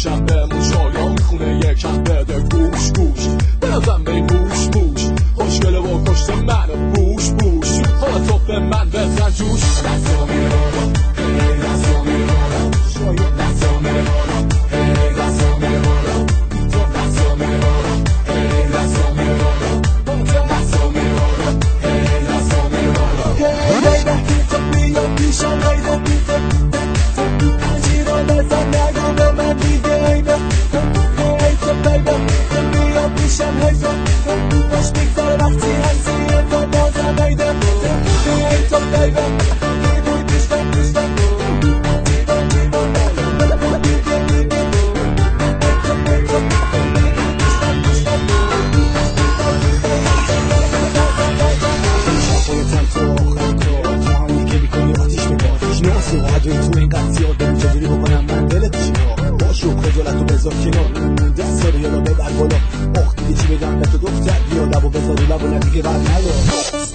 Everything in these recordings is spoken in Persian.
میشم به موشایا میخونه یکم بده گوش گوش بنازم به موش موش خوشگله و کشت من بوش بوش حالا تو به من بزن جوش دستو میره بالا دستو میره بالا دستو میره بالا دستو میره بالا دستو میره بالا دستو میره بالا دستو میره بالا دستو میره بالا Hey baby تو میام پیشم هیده بیده هرچی رو بزن نگو به من دیگه هیده Hey تو baby تو میام پیشم هیده باش میگذاره وقتی هستی تو بازم هیده Hey تو baby میبوی پیشتم پیشتم تو این قطعی آدم چجوری بکنم من دلت چیه باشو خجالت رو بذار کنار دست رو یالا ببر بالا آخ دیگه چی بگم به تو دختر بیا لبو بذار رو لبو ندیگه بر نیا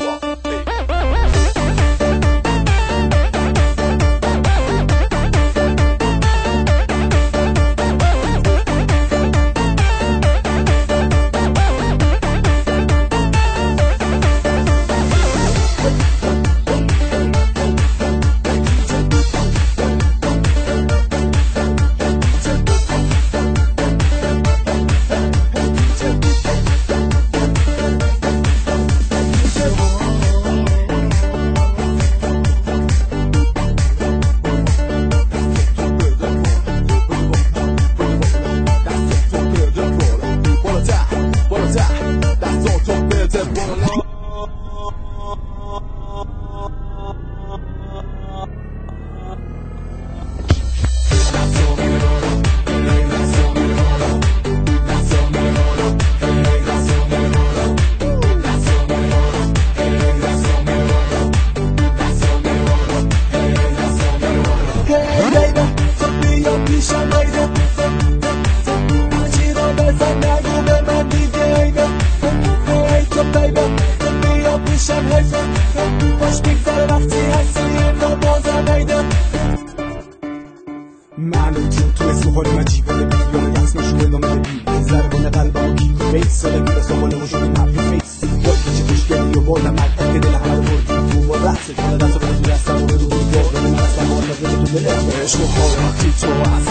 معلوم چون تو اسم خالی مجیبه بیان یکس نشوه نامه بی زربان قلبم کی بیس ساله بیده سامانه و شده نبی فیس باید که خوشگلی و بالا مردم که دل همه رو بردی تو با رقص کنه دست رو بردی دستم رو بدون یاد من اصلا مال نبیده تو دل عشق و خواهی تو